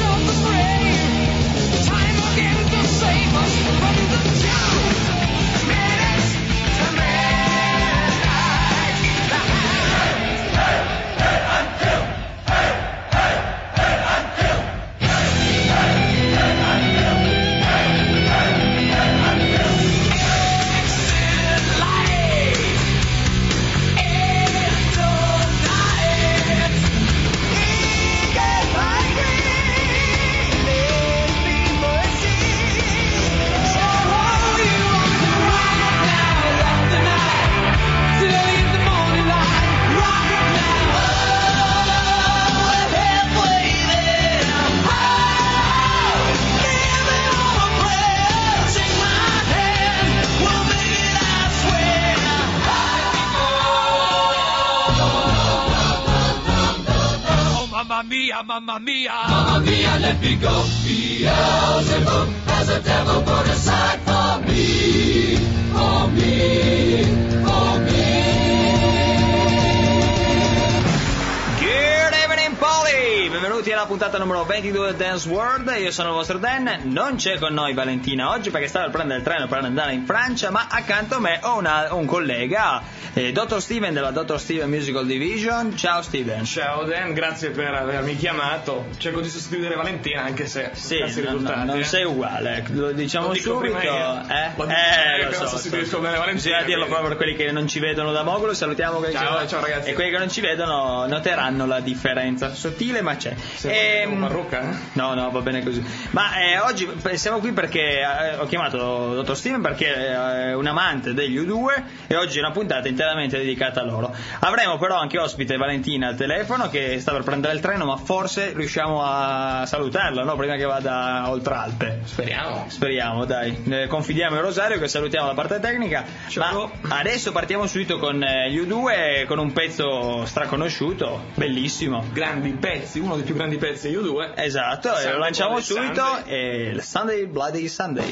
Mamma mia, let me go. Beelzebub has a devil put aside for me, for me, for me. Good evening, Polly! Benvenuti alla puntata numero 22 del Dance World. Io sono il vostro Dan. Non c'è con noi Valentina oggi perché stava per prendere il treno per andare in Francia, ma accanto a me ho un collega, Dr. Steven della Dr. Steven Musical Division. Ciao Steven. Ciao Dan, grazie per avermi chiamato. Cerco di sostituire Valentina anche se sì, non sei uguale, lo diciamo subito. Lo so. Sostituisco bene Valentina. Bisogna dirlo proprio per quelli che non ci vedono da Mogolo. Salutiamo quelli ciao ragazzi. E quelli che non ci vedono noteranno la differenza sottile, ma c'è. Marrucca? No, va bene così. Ma oggi siamo qui perché ho chiamato Dr. Steven perché è un amante degli U2 e oggi è una puntata interamente dedicata a loro. Avremo però anche ospite Valentina al telefono che sta per prendere il treno, ma forse riusciamo a salutarla, no? Prima che vada oltre Alpe. Speriamo, dai. Confidiamo in Rosario che salutiamo la parte tecnica. Ciao. Ma adesso partiamo subito con gli U2 con un pezzo straconosciuto, bellissimo. Grandi pezzi, uno dei più grandi pezzi di U2. Esatto, e lo lanciamo subito. È il Sunday Bloody Sunday.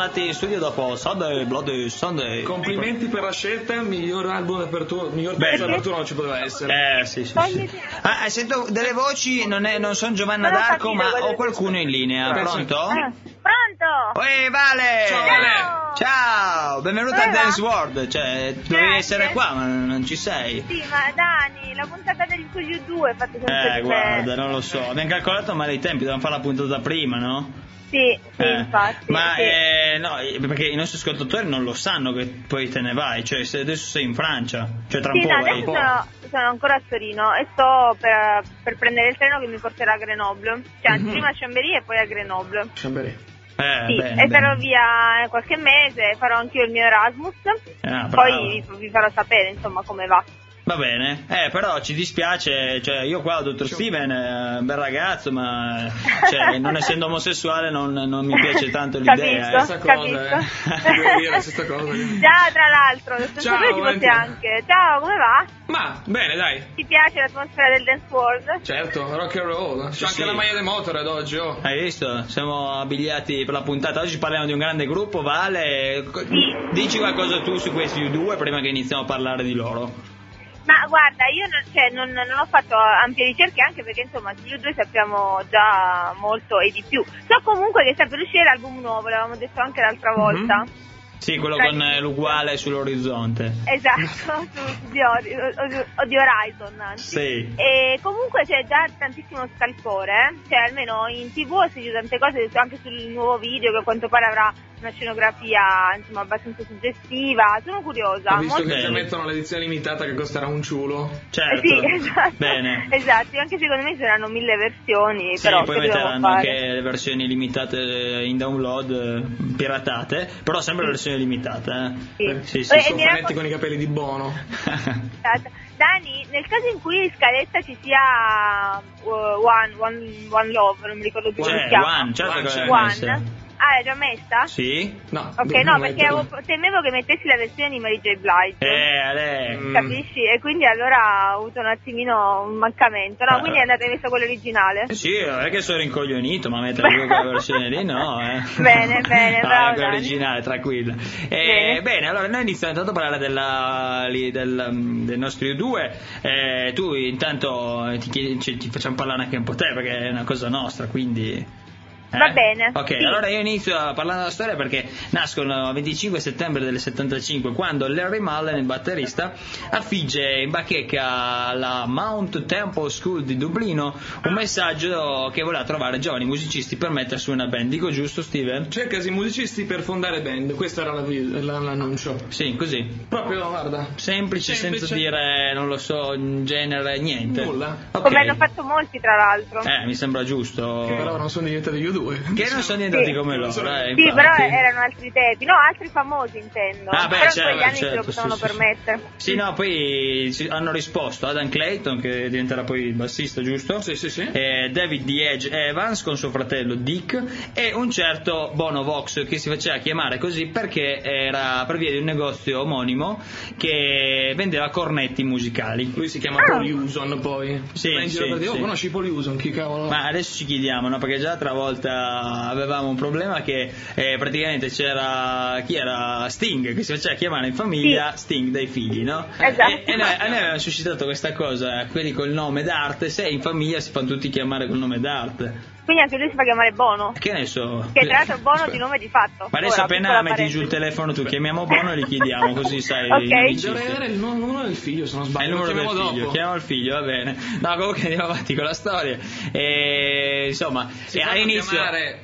tornati in studio dopo Sunday, Bloody Sunday. Complimenti per la scelta, miglior album d'apertura, miglior pezzo d'apertura non ci poteva essere. Sì. Sento delle voci, non sono Giovanna d'Arco, ma ho qualcuno in linea. Pronto? Pronto? Oi, Vale! Ciao, Vale! Ciao, benvenuta a Dance World. Cioè, dovevi essere qua, ma non ci sei. Sì, ma Dani, la puntata degli Studio 2 fate sempre Guarda, non lo so. Abbiamo calcolato male i tempi, dovevamo fare la puntata prima, no? Sì, infatti. Ma sì. no, perché i nostri ascoltatori non lo sanno che poi te ne vai, cioè adesso sei in Francia, cioè tra un po' vai. Adesso sono ancora a Torino e sto per prendere il treno che mi porterà a Grenoble, cioè anzi prima a Chambéry e poi a Grenoble. Chambéry. Sì, bene, e sarò via qualche mese, farò anch'io il mio Erasmus, poi vi farò sapere insomma come va. Va bene, però ci dispiace, cioè io qua, dottor Steven, bel ragazzo, ma cioè, non essendo omosessuale non mi piace tanto l'idea. Questa cosa, devo dire questa cosa. Già, tra l'altro, anche. Ciao, come va? Ma, bene, dai. Ti piace l'atmosfera del Dance World? Certo, rock and roll. C'è anche la maglia del Motorhead oggi, oh. Hai visto? Siamo abbigliati per la puntata. Oggi parliamo di un grande gruppo, Vale. Dici qualcosa tu su questi U2 prima che iniziamo a parlare di loro. Ma guarda, io non ho fatto ampie ricerche, anche perché insomma sugli U2 sappiamo già molto e di più. So comunque che sta per uscire l'album nuovo, l'avevamo detto anche l'altra volta. Sì, quello con l'uguale sull'orizzonte. Esatto, di Horizon anzi. Sì. E comunque c'è già tantissimo scalpore, cioè almeno in TV ho sentito tante cose anche sul nuovo video che a quanto pare avrà una scenografia insomma abbastanza suggestiva. Sono curiosa. Ho visto che già mettono l'edizione limitata che costerà un ciulo. Certo. Sì, esatto. Bene. Esatto, anche secondo me saranno 1000 versioni. Sì, però poi metteranno anche le versioni limitate in download, piratate, però sempre la versione limitata. Sì. Sono fanetti con i capelli di Bono. Dani, nel caso in cui in scaletta ci sia One Love, non mi ricordo più come si chiama. One, certo che One. Ah, è già messa? Sì. No. Ok, no, perché temevo che mettessi la versione di Mary J. Blige. Capisci? E quindi allora ho avuto un attimino un mancamento. No, quindi andate messa quella originale. Sì, non è che sono rincoglionito, ma mettere quella versione lì no. Bene, bravo. Quella originale, tranquilla. Bene, allora noi iniziamo intanto a parlare dei nostri U2. Tu intanto ti facciamo parlare anche un po' te, perché è una cosa nostra, quindi... Va bene. Ok, sì. Allora io inizio parlando della storia perché nascono il 25 settembre del 75, quando Larry Mullen, il batterista, affigge in bacheca alla Mount Temple School di Dublino un messaggio che voleva trovare giovani musicisti per mettersi una band. Dico giusto, Steven? Cercasi musicisti per fondare band, questo era l'annuncio. Sì, così. Proprio, guarda. Semplice, senza dire, non lo so, in genere, niente. Nulla. Okay. Come hanno fatto molti, tra l'altro. Mi sembra giusto. Che però non sono diventati U2. Che non sono diventati come loro, Sì, infatti. però erano altri tempi, no, altri famosi intendo. Però certo, in quegli anni certo, se lo potevano permettere. Sì, no, poi hanno risposto Adam Clayton, che diventerà poi il bassista, giusto? Sì. David The Edge Evans con suo fratello Dick e un certo Bono Vox, che si faceva chiamare così perché era per via di un negozio omonimo che vendeva cornetti musicali. Lui si chiama Paul Uson, poi. Sì, conosci Paul Uson, chi cavolo? Ma adesso ci chiediamo, no? Perché già l'altra volta avevamo un problema che praticamente c'era chi era Sting, che si faceva chiamare in famiglia Sting dai figli, no? Esatto. E noi avevamo suscitato questa cosa, quelli col nome d'arte, se in famiglia si fanno tutti chiamare col nome d'arte. Quindi anche lui si fa chiamare Bono. Che ne so? Che tra l'altro Bono di nome di fatto. Ma adesso appena metti giù il telefono tu chiamiamo Bono e gli chiediamo, così sai. Ok. Dovrei avere il numero del figlio, se non sbaglio. È il numero del figlio, dopo. chiamiamo il figlio, va bene. No, comunque andiamo avanti con la storia. Insomma, all'inizio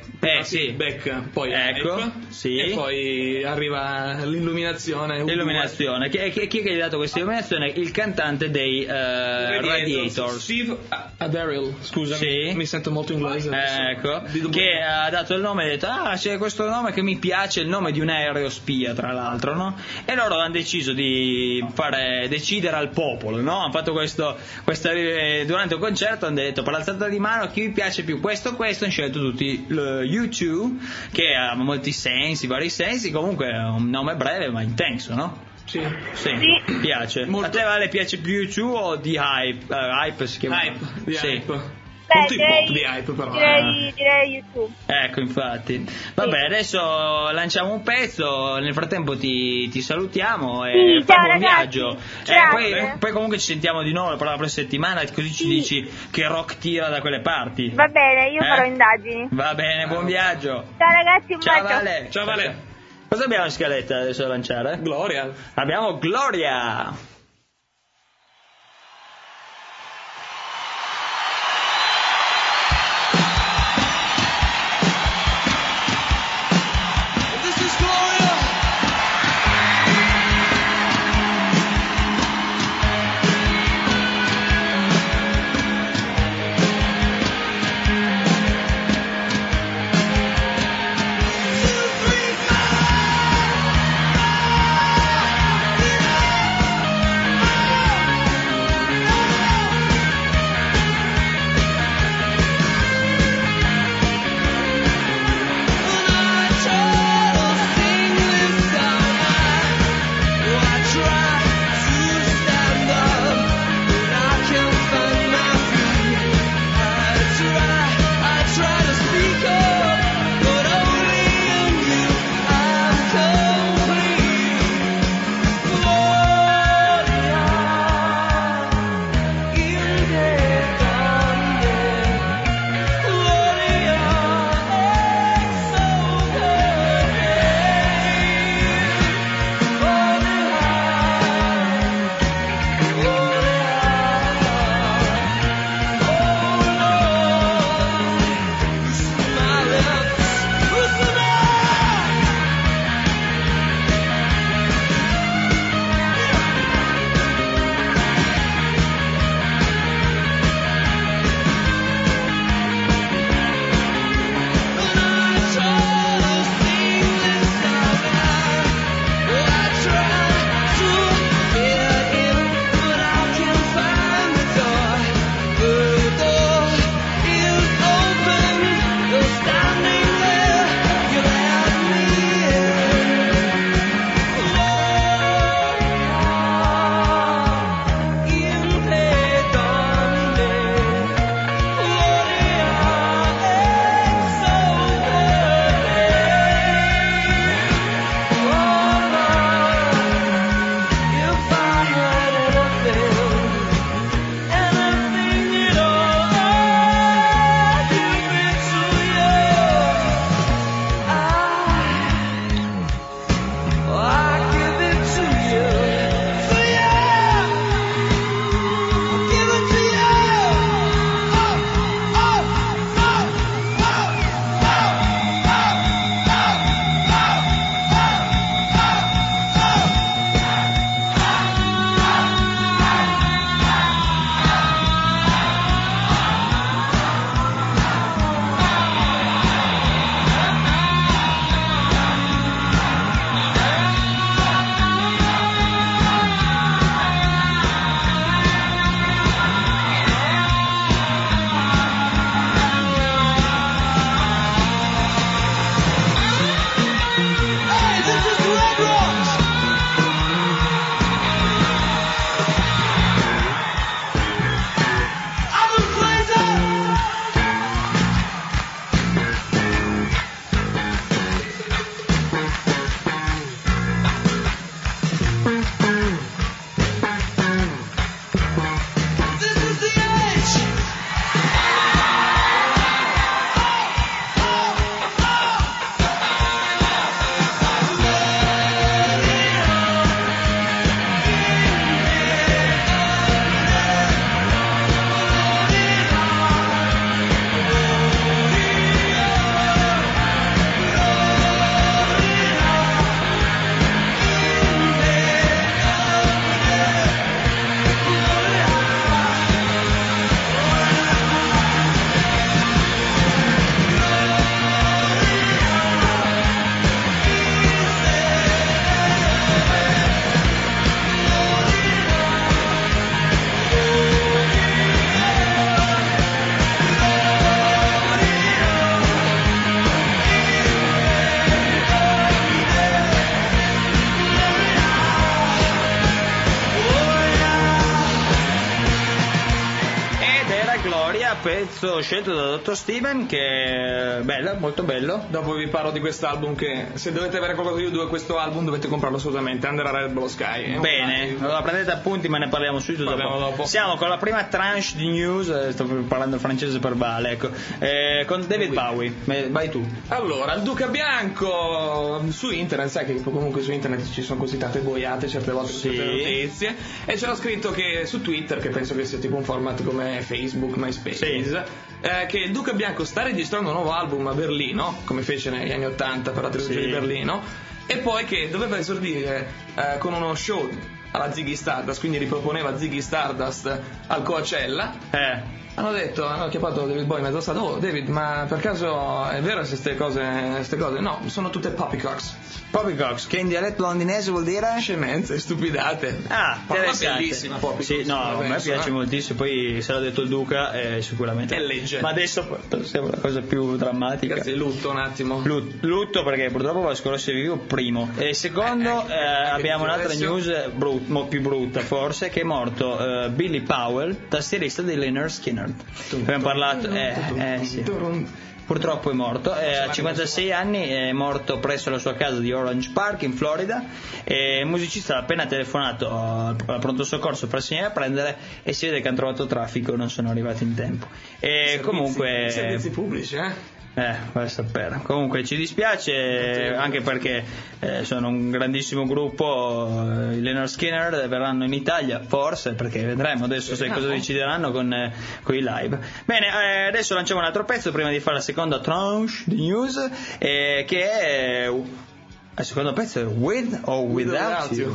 Beck, poi ecco, Hype, sì. E poi arriva l'illuminazione. L'illuminazione. Chi è che gli ha dato questa illuminazione? Il cantante dei Radiators. Steve Adderall, scusami, sì. Mi sento molto inglese. Ecco, che ha dato il nome e ha detto c'è questo nome che mi piace, il nome di un aerospia tra l'altro, no? E loro hanno deciso di fare decidere al popolo, no? Hanno fatto questo durante un concerto hanno detto per l'alzata di mano chi vi piace più questo, hanno scelto tutti U2, che ha molti sensi, vari sensi, comunque è un nome breve ma intenso, no? Sì. Piace. Molto. A te Vale piace più U2 o di Hype? Hype si chiama? Hype. Sì. Hype. Molto hip hop di hype però. Direi YouTube. Ecco, infatti. Vabbè, adesso lanciamo un pezzo, nel frattempo ti salutiamo e Sì, fai ciao, buon ragazzi. viaggio. Grazie. Poi comunque ci sentiamo di nuovo per la prossima settimana, così ci dici che rock tira da quelle parti. Va bene, io farò indagini. Va bene, buon viaggio. Ciao ragazzi, un Ciao bacio. Vale. Ciao Vale. Cosa abbiamo in scaletta adesso da lanciare? Gloria. Abbiamo Gloria. This is Gloria. Two, three, four. pezzo scelto da Dr. Steven, che è bello, molto bello. Dopo vi parlo di quest'album, che se dovete avere qualcosa di U2, questo album dovete comprarlo assolutamente. Under a Red Blue Sky. Bene, allora prendete appunti, ma ne parliamo subito dopo. Siamo con la prima tranche di news, sto parlando francese per Vale, ecco, con David Bowie. Vai tu. Allora, il Duca Bianco su internet, sai che comunque su internet ci sono così tante boiate certe volte, sì, certe notizie, e c'era scritto che su Twitter, che penso che sia tipo un format come Facebook, MySpace, sì, che il Duca Bianco sta registrando un nuovo album a Berlino, come fece negli anni '80 per la trilogia di Berlino, e poi che doveva esordire con uno show alla Ziggy Stardust, quindi riproponeva Ziggy Stardust al Coachella. Hanno chiamato David Bowie in mezzo stato: oh David, ma per caso è vero queste cose? No, sono tutte poppycocks. Poppycocks, che in dialetto londinese vuol dire? Scemenze, stupidate. Bellissima Poppycocks. Sì, no, a me piace moltissimo, poi se l'ha detto il Duca sicuramente. È legge. Ma adesso siamo la cosa più drammatica. Grazie, lutto un attimo. Lutto perché purtroppo Vasco Rossi è vivo, primo. E secondo abbiamo un'altra news più brutta forse, che è morto Billy Powell, tastierista di Lynyrd Skynyrd. Abbiamo parlato, sì. Purtroppo è morto, a 56 anni, è morto presso la sua casa di Orange Park in Florida. Il musicista ha appena telefonato al pronto soccorso per venire a prendere, e si vede che hanno trovato traffico, non sono arrivati in tempo. E comunque servizi pubblici, vai a sapere. Comunque ci dispiace, anche perché sono un grandissimo gruppo. I Lynyrd Skynyrd verranno in Italia, forse, perché vedremo adesso se cosa decideranno con i live. Bene, adesso lanciamo un altro pezzo prima di fare la seconda tranche di news, che è il secondo pezzo è With or Without You.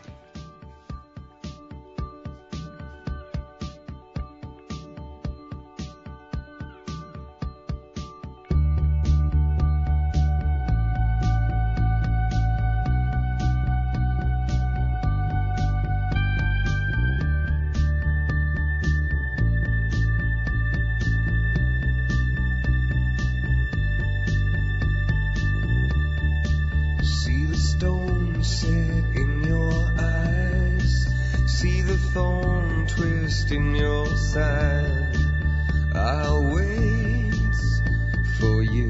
In your side, I'll wait for you.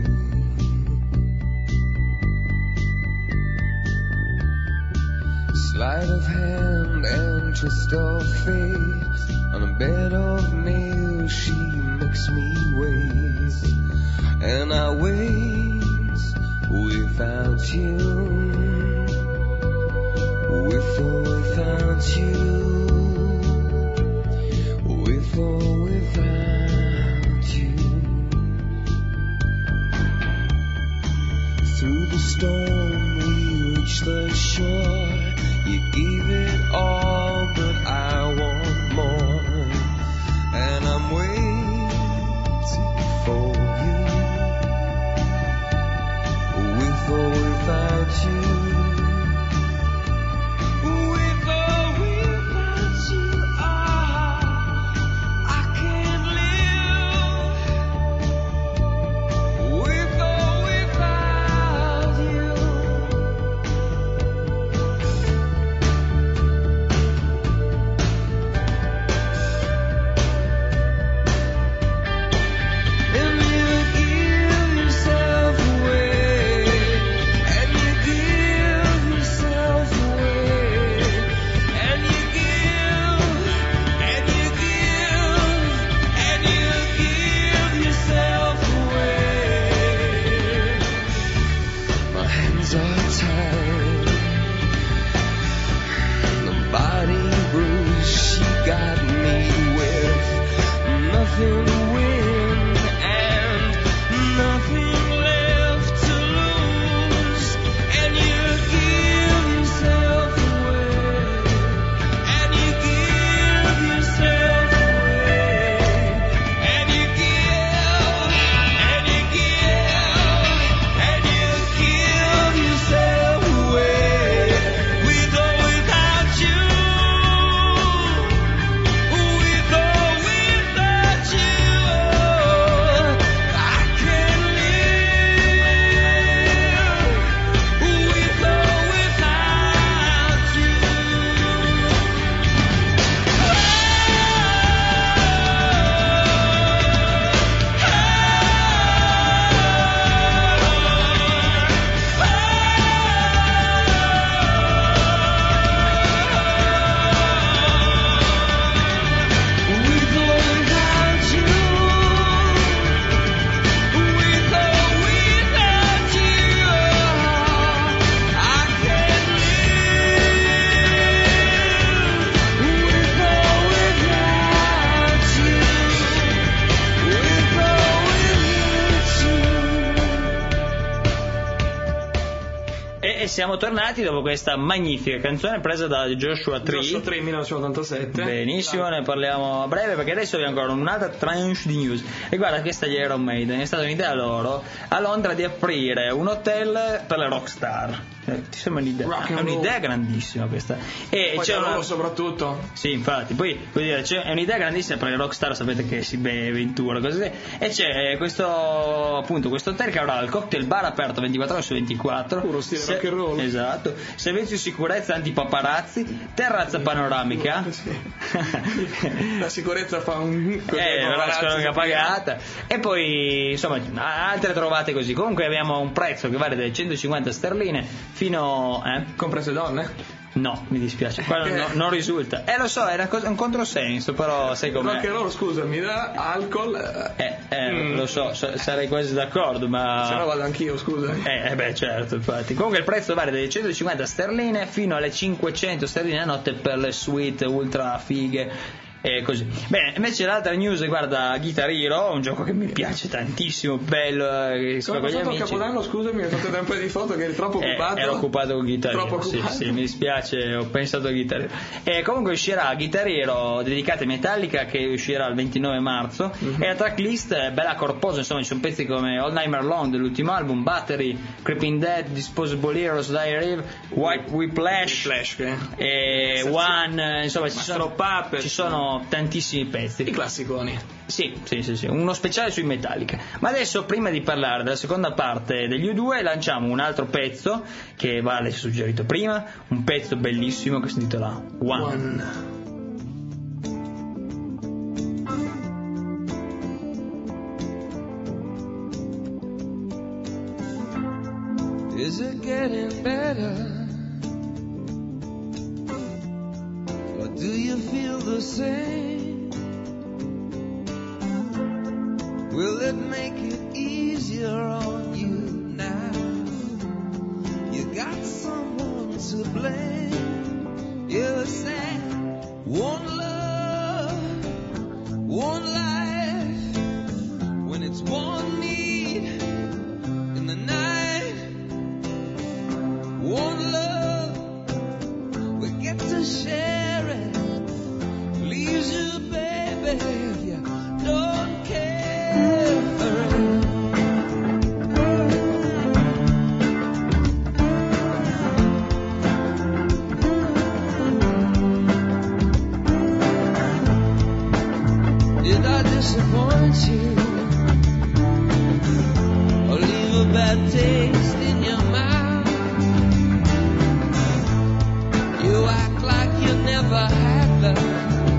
Sleight of hand and twist of fate, on a bed of nails she makes me wait, and I wait without you, with or without you. With or without you. Through the storm we reach the shore. You gave it all, but I want more, and I'm waiting for you. With or without you. With or without you. siamo tornati dopo questa magnifica canzone presa da Joshua Tree. Joshua Tree 1987. Benissimo, ne parliamo a breve perché adesso abbiamo ancora un'altra tranche di news. E guarda, questa gli Iron Maiden, è stata un'idea loro a Londra di aprire un hotel per le rockstar. Ti sembra un'idea? È un'idea grandissima questa. E poi c'è loro soprattutto. Sì, infatti, poi voglio dire, è un'idea grandissima per le rockstar, sapete che si beve in tour, così. E c'è questo appunto questo hotel che avrà il cocktail bar aperto 24 ore su 24. Puro stile rock and roll. Esatto. Servizio di sicurezza antipaparazzi, terrazza panoramica. Sì. La sicurezza fa un la sconomica pagata. E poi insomma altre trovate così. Comunque abbiamo un prezzo che vale dalle 150 sterline fino comprese donne? No, mi dispiace, qua non risulta. Lo so, era un controsenso, però sai com'è. Rock and roll, scusami, da alcol. Lo so, sarei quasi d'accordo, ma. Se no vado anch'io, scusa. Beh, certo, infatti. Comunque il prezzo vale dalle 150 sterline fino alle 500 sterline a notte per le suite ultra fighe. E così. Bene, invece l'altra news riguarda Guitar Hero, un gioco che mi piace tantissimo, bello. Sono passato a Capodanno, scusami, ho fatto un po' di foto che eri troppo occupato. Ero occupato con Guitar Hero. Sì, mi dispiace, ho pensato a Guitar Hero. E comunque uscirà Guitar Hero dedicata a Metallica, che uscirà il 29 marzo. E la tracklist è bella corposa, insomma, ci sono pezzi come All Nightmare Long dell'ultimo album, Battery, Creeping Dead, Disposable Heroes, Diary, White Whiplash e One, insomma ci sono tantissimi pezzi. I classiconi. Sì, uno speciale sui Metallica. Ma adesso, prima di parlare della seconda parte degli U2, lanciamo un altro pezzo che Vale ci ha suggerito prima, un pezzo bellissimo che si intitola One. Is it getting better? Or do you feel the same? Will it make it easier on you now? You got someone to blame. You say one love, one life. When it's one need in the night, one love, we get to share it. Leaves you, baby, if you don't care for it. Did I disappoint you? Or leave a bad taste in your mouth? You act like you never had love.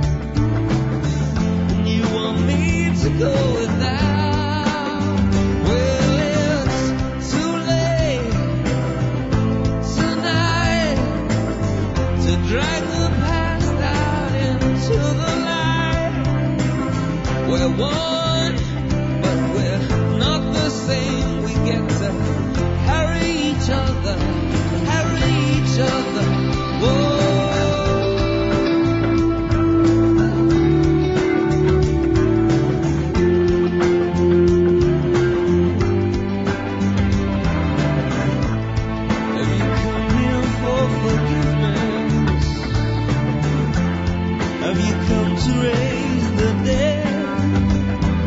To go without. Well, it's too late tonight to drag the past out into the light. We're one, but we're not the same. We get to carry each other, Whoa. To raise the dead,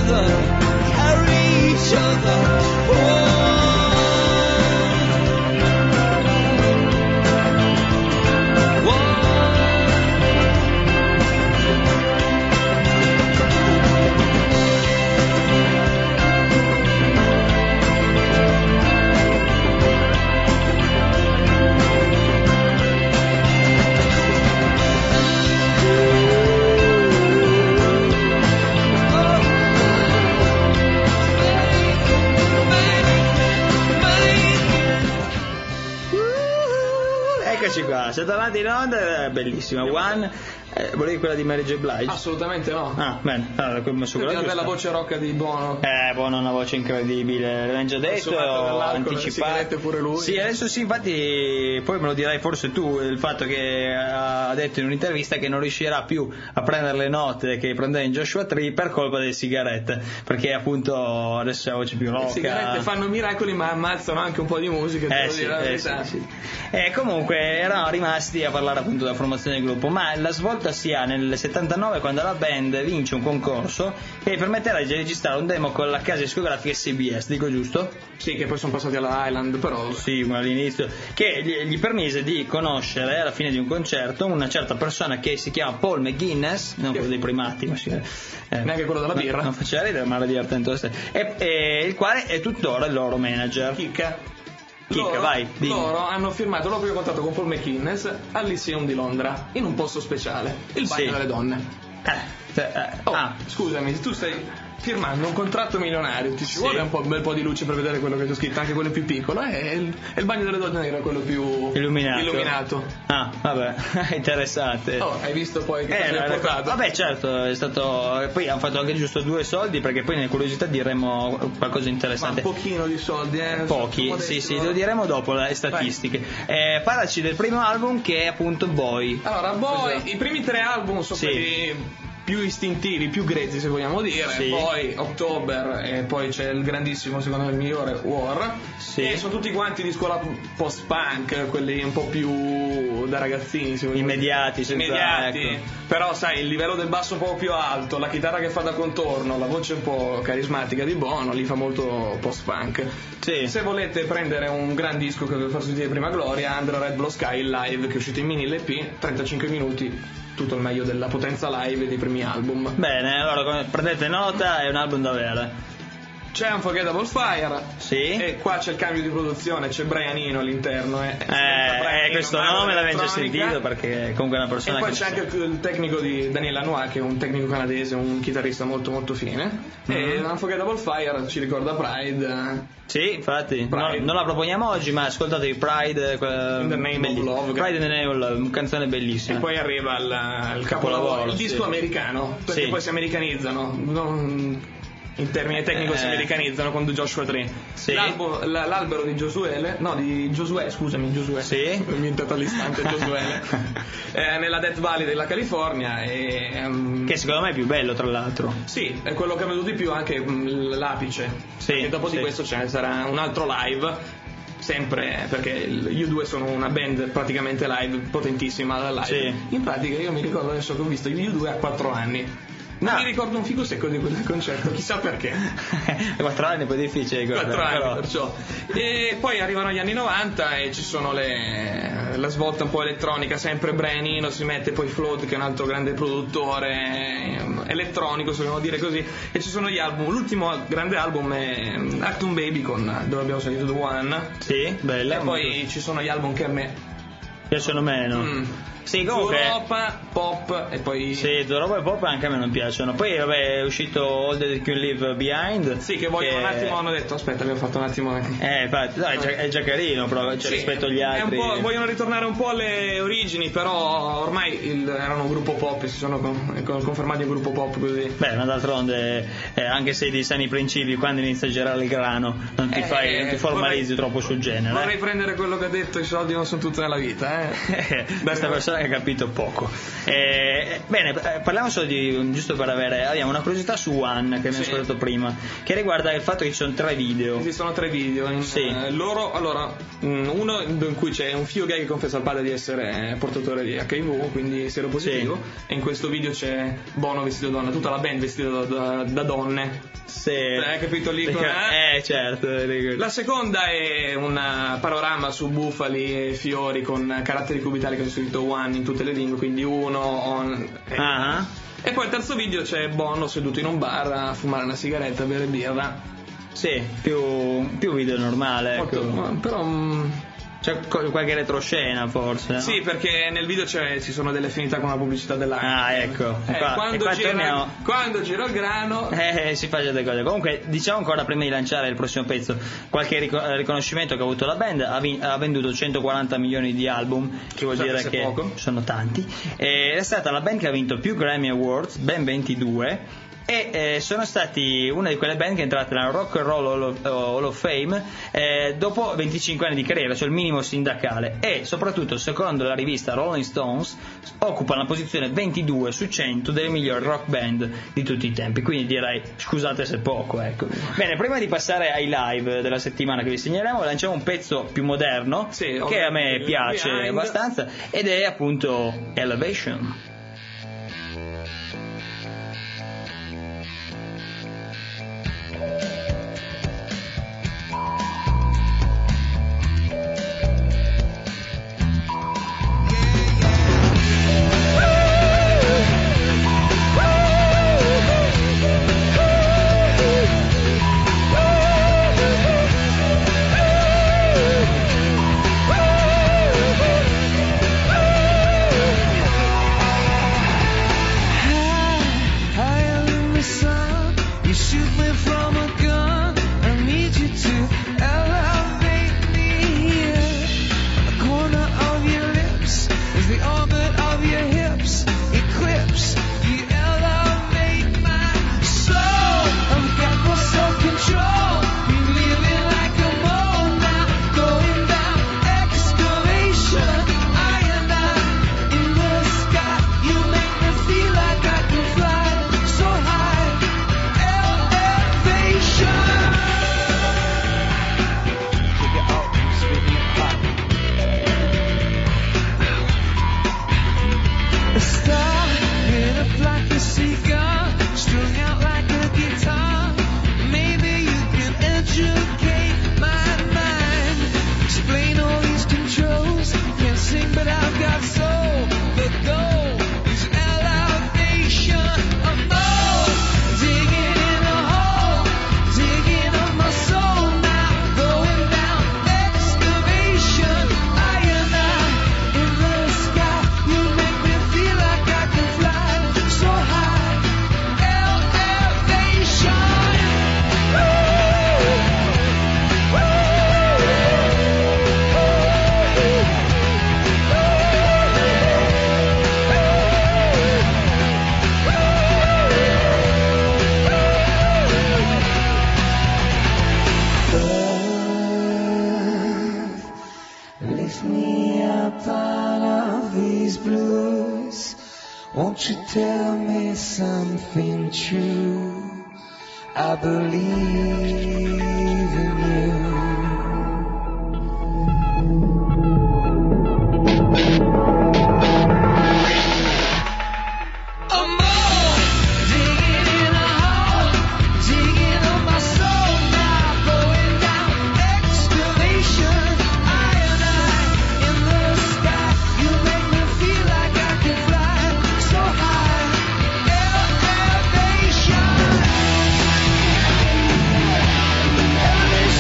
other, carry each other. Eccoci qua, siete avanti in onda, bellissima. One, volevi quella di Mary J. Blige? Assolutamente no. Ah, bene, allora come messo quella Una giusta. bella voce rocca di Bono. Bono ha una voce incredibile, l'abbiamo già detto, ho anticipato. Pure lui. Sì, adesso sì, infatti poi me lo dirai forse tu, il fatto che ha detto in un'intervista che non riuscirà più a prendere le note che prendeva in Joshua Tree per colpa delle sigarette, perché appunto adesso ha la voce più rocca. Le sigarette fanno miracoli ma ammazzano anche un po' di musica, devo dire la verità. Sì. Comunque erano rimasti a parlare appunto della formazione del gruppo, ma la svolta si ha nel 79 quando la band vince un concorso che permetterà di registrare un demo con la casa discografica CBS, dico giusto? Sì, che poi sono passati alla Island, però sì, all'inizio, che gli permise di conoscere alla fine di un concerto una certa persona che si chiama Paul McGuinness, non quello dei primati, ma neanche quello della birra, non faceva ridere ma era divertente, e il quale è tuttora il loro manager. Chicca, vai, dimmi. Loro hanno firmato il proprio contratto con Paul McGuinness al Lyceum di Londra in un posto speciale, il bagno delle donne. Scusami, tu stai firmando un contratto milionario, ti ci vuole un bel po' di luce per vedere quello che c'è scritto, anche quello più piccolo, e il bagno delle donne era quello più illuminato. Ah, vabbè, interessante. Hai visto poi che cosa è portato? Vabbè, certo, è stato. Poi hanno fatto anche giusto 2 soldi, perché poi nelle curiosità diremo qualcosa di interessante. Ma un pochino di soldi, Pochi, sì, lo diremo dopo le statistiche. Parlaci del primo album, che è appunto Boy. Allora, Boy, i primi 3 album sono quelli più istintivi, più grezzi se vogliamo dire, poi October, e poi c'è il grandissimo, secondo me il migliore, War, e sono tutti quanti di scuola post-punk, quelli un po' più da ragazzini, se vogliamo immediati, ecco. Però sai, il livello del basso un po' più alto, la chitarra che fa da contorno, la voce un po' carismatica di Bono, li fa molto post-punk. Se volete prendere un gran disco che vi ho fatto sentire prima gloria, Under Red Blue Sky live, che è uscito in mini LP, 35 minuti, tutto il meglio della potenza live dei primi album. Bene, allora prendete nota, è un album da avere. C'è Unforgettable Fire, e qua c'è il cambio di produzione, c'è Brian Eno all'interno. Questo nome l'abbiamo già sentito, perché comunque è una persona. E poi c'è anche il tecnico di Daniel Lanois, che è un tecnico canadese, un chitarrista molto molto fine. E Unforgettable Fire ci ricorda Pride. Sì, infatti, non la proponiamo oggi, ma ascoltatevi Pride in the Name of Love. Pride in the Name of Love, una canzone bellissima. E poi arriva il capolavoro, il disco americano, perché poi si americanizzano. In termini tecnici si americanizzano con Joshua Tree. L'albero di Giosuele, scusami, Giosuele. Sì. Mi è entrato all'istante Giosuele. Nella Death Valley della California. Che secondo me è più bello, tra l'altro. Sì, è quello che ha venuto di più, anche l'apice. E dopo di questo ce ne sarà un altro live. Sempre perché gli U2 sono una band praticamente live, potentissima da live. In pratica io mi ricordo adesso che ho visto gli U2 a 4 anni. Non mi ricordo un figo secco di quel concerto, chissà perché. 4 anni è un po' difficile. 4 anni, perciò. E poi arrivano gli anni 90 e ci sono la svolta un po' elettronica, sempre Brian Eno, si mette poi Flood, che è un altro grande produttore elettronico, se vogliamo dire così, e ci sono gli album. L'ultimo grande album è Acton Baby, dove abbiamo sentito The One. Sì, bella. E poi ci sono gli album che a me piacciono meno. Sì, comunque Europa, pop e poi Europa e pop anche a me non piacciono. Poi vabbè, è uscito All That You Can Leave Behind. Sì, che vogliono un attimo, hanno detto aspetta, abbiamo fatto un attimo infatti, è già carino, però rispetto agli altri vogliono ritornare un po' alle origini, però ormai erano un gruppo pop, si sono confermati un gruppo pop così. Beh, ma d'altronde anche se di sani principi, quando inizia a girare il grano non ti formalizzi troppo sul genere. Vorrei prendere quello che ha detto, i soldi non sono tutto nella vita. Questa persona che ha capito poco. Bene, parliamo solo di, giusto per avere, abbiamo una curiosità su One che abbiamo ascoltato prima, che riguarda il fatto che ci sono 3 video. Esistono 3 video. Loro, allora, uno in cui c'è un figlio gay che confessa al padre di essere portatore di HIV, quindi seropositivo, e in questo video c'è Bono vestito da donna, tutta la band vestita da donne. Sì. Hai capito lì? Certo. La seconda è un panorama su bufali e fiori con caratteri cubitali che sono scritto One in tutte le lingue, quindi uno, on. E poi il terzo video c'è Bono seduto in un bar a fumare una sigaretta, a bere birra. Sì, più video normale. Molto, ecco. Però c'è qualche retroscena forse, no? Sì, perché nel video ci sono delle affinità con la pubblicità dell'acqua. Ecco. Quando gira il grano si fa delle cose. Comunque, diciamo ancora prima di lanciare il prossimo pezzo, qualche riconoscimento che ha avuto la band. Ha venduto 140 milioni di album, che vuol dire che poco. Sono tanti. È stata la band che ha vinto più Grammy Awards, ben 22. E sono stati una di quelle band che è entrata nella Rock and Roll Hall of Fame dopo 25 anni di carriera, cioè il minimo sindacale, e soprattutto secondo la rivista Rolling Stones occupano la posizione 22 su 100 delle migliori rock band di tutti i tempi, quindi direi scusate se poco, ecco. Bene, prima di passare ai live della settimana che vi segnaliamo, lanciamo un pezzo più moderno che a me piace abbastanza, ed è appunto Elevation. Won't you tell me something true? I believe in you. Elevation.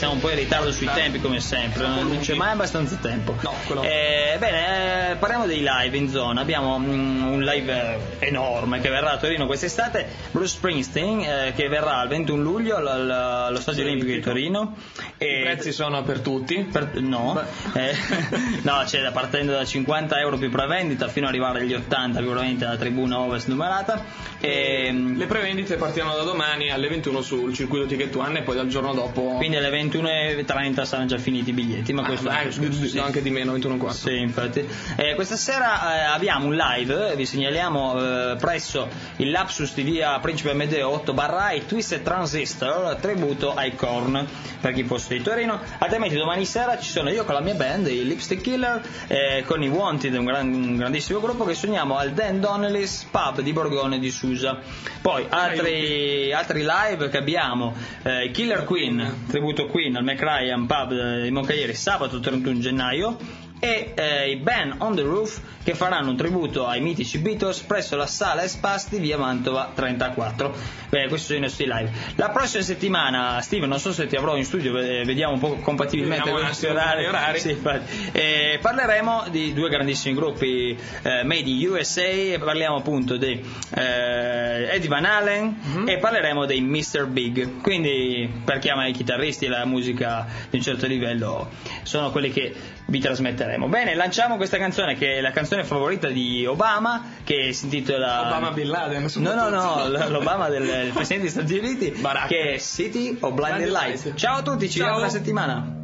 siamo un po' in ritardo sui tempi come sempre, non c'è mai abbastanza tempo. No, quello... Bene, parliamo dei live in zona. Abbiamo un live enorme che verrà a Torino quest'estate, Bruce Springsteen, che verrà il 21 luglio allo Stadio Olimpico di Torino. I prezzi sono per tutti? No, no, c'è partendo da 50 euro più prevendita fino ad arrivare agli 80 più prevendita da tribuna ovest numerata. Le prevendite partiranno da domani alle 21 sul circuito Ticket One e poi dal giorno dopo, quindi alle 21:30 saranno già finiti i biglietti, ma questo sì, anche di meno, 21:15. Sì, infatti. Questa sera abbiamo un live, vi segnaliamo presso il Lapsus di via Principe Amedeo 8/8 Twisted Transistor, tributo ai Korn per chi fosse di Torino. Altrimenti domani sera ci sono io con la mia band, i Lipstick Killer, con i Wanted, un grandissimo gruppo, che suoniamo al Dan Donnelly's Pub di Borgone di Susa. Poi altri live che abbiamo, Killer Queen, tributo Queen al McRyan Pub di Moncaglieri sabato 31 gennaio, e i Band on the Roof che faranno un tributo ai mitici Beatles presso la Sala Espasti via Mantova 34. Questi sono i nostri live. La prossima settimana, Steven, non so se ti avrò in studio, vediamo un po' compatibilmente con i nostri orari. Sì, parleremo di due grandissimi gruppi made in USA, parliamo appunto di Eddie Van Halen e parleremo dei Mr. Big. Quindi per chi ama i chitarristi e la musica di un certo livello sono quelli che vi trasmetteremo. Bene, lanciamo questa canzone che è la canzone favorita di Obama, che si intitola Obama Bin Laden. No, l'Obama del Presidente degli Stati Uniti, Barack, che è City of Blinded Lights. Ciao a tutti, ci vediamo tra una settimana.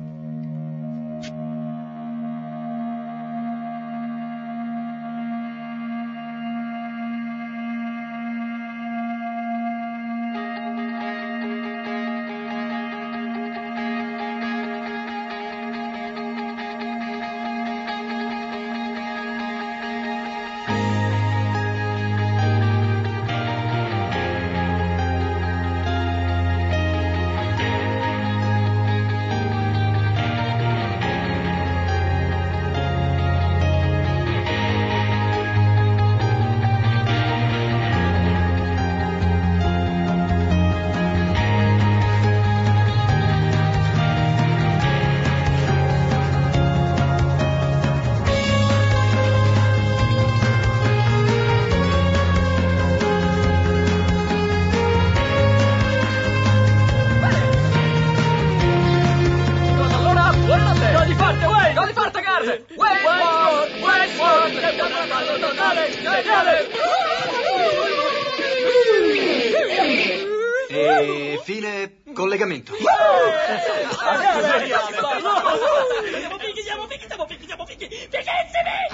E fine collegamento. Siamo fighi,